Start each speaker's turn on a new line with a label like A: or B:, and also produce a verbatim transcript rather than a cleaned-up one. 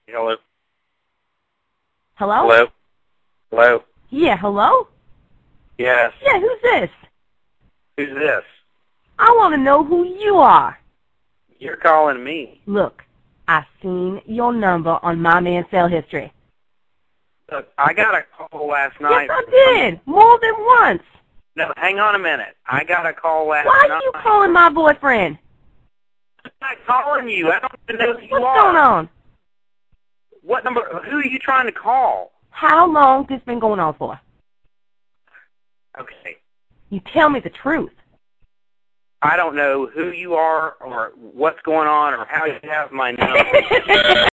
A: Hello?
B: Hello?
A: Hello? Hello?
B: Yeah, hello?
A: Yes.
B: Yeah, who's this?
A: Who's this?
B: I want to know who you are.
A: You're calling me.
B: Look, I seen your number on my man's cell history.
A: Look, I got a call last
B: Yes,
A: night.
B: I did. More than once.
A: No, hang on a minute. I got a call last
B: Why
A: night.
B: are you calling my boyfriend?
A: I'm not calling you. I don't even know who you
B: What's
A: are.
B: going on?
A: What number? Who are you trying to call?
B: How long this been going on for?
A: Okay.
B: You tell me the truth.
A: I don't know who you are or what's going on or how you have my number.